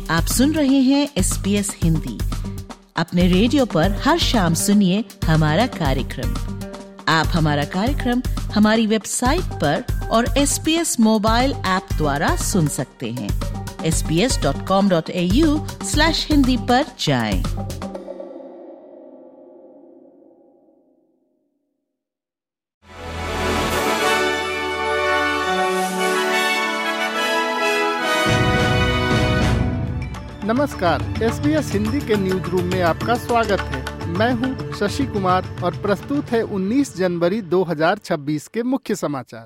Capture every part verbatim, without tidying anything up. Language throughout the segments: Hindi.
आप सुन रहे हैं एस बी एस हिंदी। अपने रेडियो पर हर शाम सुनिए हमारा कार्यक्रम। आप हमारा कार्यक्रम हमारी वेबसाइट पर और S B S mobile app द्वारा सुन सकते हैं। S B S dot com dot A U slash Hindi पर जाएं। नमस्कार, एस बी एस हिंदी के न्यूज रूम में आपका स्वागत है। मैं हूं शशि कुमार और प्रस्तुत है उन्नीस जनवरी दो हज़ार छब्बीस के मुख्य समाचार।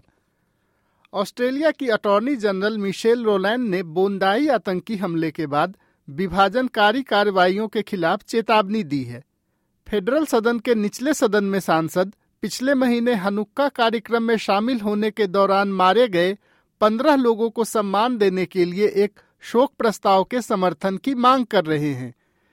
ऑस्ट्रेलिया की अटॉर्नी जनरल मिशेल रोलैंड ने बोंदाई आतंकी हमले के बाद विभाजनकारी कार्रवाइयों के खिलाफ चेतावनी दी है। फेडरल सदन के निचले सदन में सांसद पिछले महीने हनुक्का कार्यक्रम में शामिल होने के दौरान मारे गए पंद्रह लोगों को सम्मान देने के लिए एक शोक प्रस्ताव के समर्थन की मांग कर रहे हैं।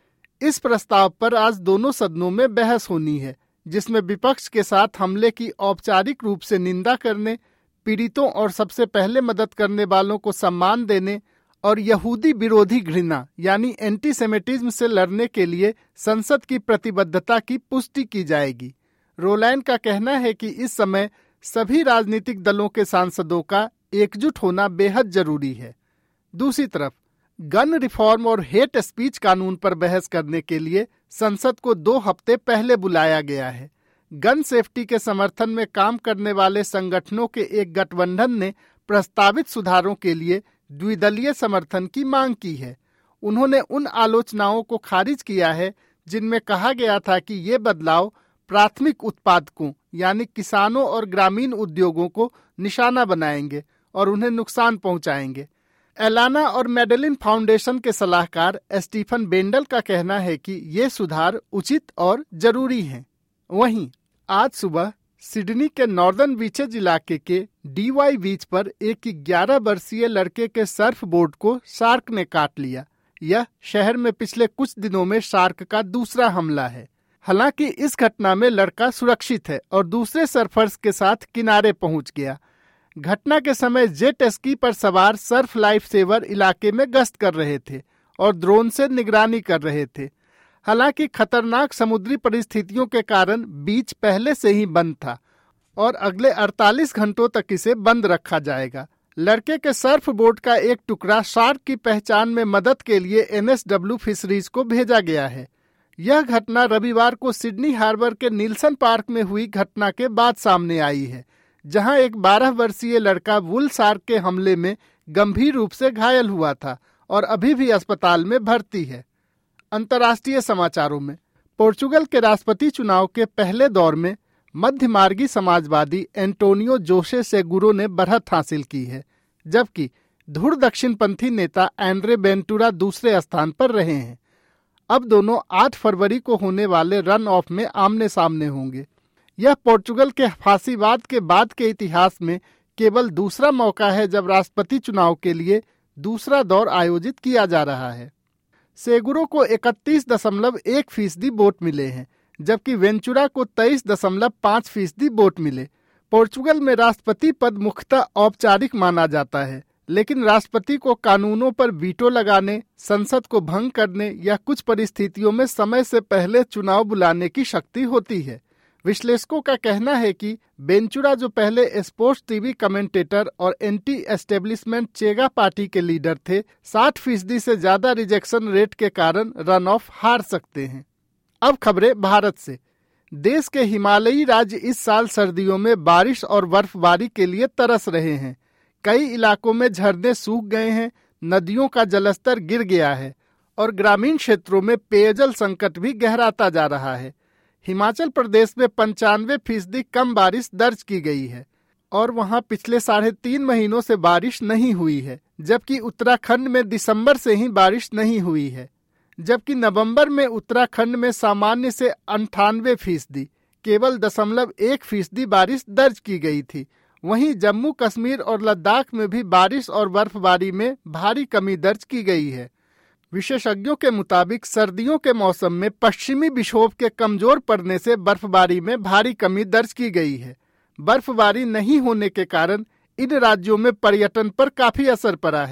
इस प्रस्ताव पर आज दोनों सदनों में बहस होनी है, जिसमें विपक्ष के साथ हमले की औपचारिक रूप से निंदा करने, पीड़ितों और सबसे पहले मदद करने वालों को सम्मान देने और यहूदी विरोधी घृणा यानी एंटीसेमिटिज्म से लड़ने के लिए संसद की प्रतिबद्धता की पुष्टि की जाएगी। रोलैंड का कहना है कि इस समय सभी राजनीतिक दलों के सांसदों का एकजुट होना बेहद जरूरी है। दूसरी तरफ गन रिफॉर्म और हेट स्पीच कानून पर बहस करने के लिए संसद को दो हफ्ते पहले बुलाया गया है। गन सेफ्टी के समर्थन में काम करने वाले संगठनों के एक गठबंधन ने प्रस्तावित सुधारों के लिए द्विदलीय समर्थन की मांग की है। उन्होंने उन आलोचनाओं को खारिज किया है जिनमें कहा गया था कि ये बदलाव प्राथमिक उत्पादकों यानी किसानों और ग्रामीण उद्योगों को निशाना बनाएंगे और उन्हें नुकसान पहुंचाएंगे। एलाना और मेडेलिन फाउंडेशन के सलाहकार स्टीफन बेंडल का कहना है कि ये सुधार उचित और जरूरी हैं। वहीं आज सुबह सिडनी के नॉर्दर्न बीचेज इलाके के डी वाई बीच पर एक ग्यारह वर्षीय लड़के के सर्फ बोर्ड को शार्क ने काट लिया। यह शहर में पिछले कुछ दिनों में शार्क का दूसरा हमला है। हालांकि इस घटना में लड़का सुरक्षित है और दूसरे सर्फर्स के साथ किनारे पहुंच गया। घटना के समय जेट स्की पर सवार सर्फ लाइफ सेवर इलाके में गश्त कर रहे थे और ड्रोन से निगरानी कर रहे थे। हालांकि खतरनाक समुद्री परिस्थितियों के कारण बीच पहले से ही बंद था और अगले अड़तालीस घंटों तक इसे बंद रखा जाएगा। लड़के के सर्फ बोर्ड का एक टुकड़ा शार्क की पहचान में मदद के लिए एन एस डब्ल्यू फिशरीज को भेजा गया है। यह घटना रविवार को सिडनी हार्बर के नीलसन पार्क में हुई घटना के बाद सामने आई है, जहां एक बारह वर्षीय लड़का वुल शार्क के हमले में गंभीर रूप से घायल हुआ था और अभी भी अस्पताल में भर्ती है। अंतर्राष्ट्रीय समाचारों में पोर्चुगल के राष्ट्रपति चुनाव के पहले दौर में मध्यमार्गी समाजवादी एंटोनियो जोसे सेगुरो ने बढ़त हासिल की है, जबकि धुर दक्षिणपंथी नेता एंड्रे वेंटुरा दूसरे स्थान पर रहे हैं। अब दोनों आठ फरवरी को होने वाले रन ऑफ में आमने सामने होंगे। यह पोर्चुगल के फासीवाद के बाद के इतिहास में केवल दूसरा मौका है जब राष्ट्रपति चुनाव के लिए दूसरा दौर आयोजित किया जा रहा है। सेगुरो को इकतीस दशमलव एक फीसदी वोट मिले हैं, जबकि वेंचुरा को तेईस दशमलव पाँच फीसदी वोट मिले। पोर्चुगल में राष्ट्रपति पद मुख्यतः औपचारिक माना जाता है, लेकिन राष्ट्रपति को कानूनों पर वीटो लगाने, संसद को भंग करने या कुछ परिस्थितियों में समय से पहले चुनाव बुलाने की शक्ति होती है। विश्लेषकों का कहना है कि वेंचुरा, जो पहले स्पोर्ट्स टीवी कमेंटेटर और एंटी एस्टेब्लिशमेंट चेगा पार्टी के लीडर थे, साठ फीसदी से ज्यादा रिजेक्शन रेट के कारण रन ऑफ हार सकते हैं। अब खबरें भारत से। देश के हिमालयी राज्य इस साल सर्दियों में बारिश और बर्फबारी के लिए तरस रहे हैं। कई इलाकों में झरने सूख गए हैं, नदियों का जलस्तर गिर गया है और ग्रामीण क्षेत्रों में पेयजल संकट भी गहराता जा रहा है। हिमाचल प्रदेश में पंचानवे फीसदी कम बारिश दर्ज की गई है और वहां पिछले साढ़े तीन महीनों से बारिश नहीं हुई है, जबकि उत्तराखंड में दिसंबर से ही बारिश नहीं हुई है। जबकि नवंबर में उत्तराखंड में सामान्य से अंठानवे फीसदी केवल दशमलव एक फीसदी बारिश दर्ज की गई थी। वहीं जम्मू कश्मीर और लद्दाख में भी बारिश और बर्फबारी में भारी कमी दर्ज की गई है। विशेषज्ञों के मुताबिक सर्दियों के मौसम में पश्चिमी विक्षोभ के कमजोर पड़ने से बर्फबारी में भारी कमी दर्ज की गई है। बर्फबारी नहीं होने के कारण इन राज्यों में पर्यटन पर काफी असर पड़ा है।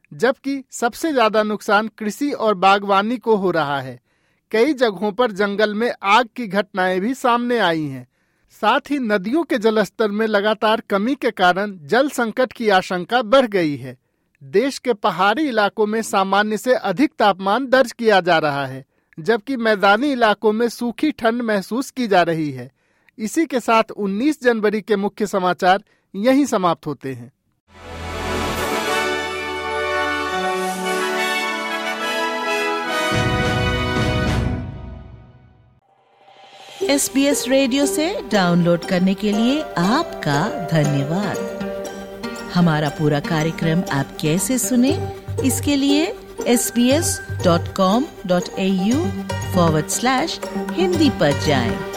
जबकि सबसे ज्यादा नुकसान कृषि और बागवानी को हो रहा है। कई जगहों पर जंगल में आग की घटनाएं भी सामने आई हैं। साथ ही नदियों के जलस्तर में लगातार कमी के कारण जल संकट की आशंका बढ़ गई है। देश के पहाड़ी इलाकों में सामान्य से अधिक तापमान दर्ज किया जा रहा है, जबकि मैदानी इलाकों में सूखी ठंड महसूस की जा रही है। इसी के साथ उन्नीस जनवरी के मुख्य समाचार यहीं समाप्त होते हैं। एस बी एस रेडियो से डाउनलोड करने के लिए आपका धन्यवाद। हमारा पूरा कार्यक्रम आप कैसे सुने, इसके लिए S B S dot com dot A U forward slash Hindi पर जाएं।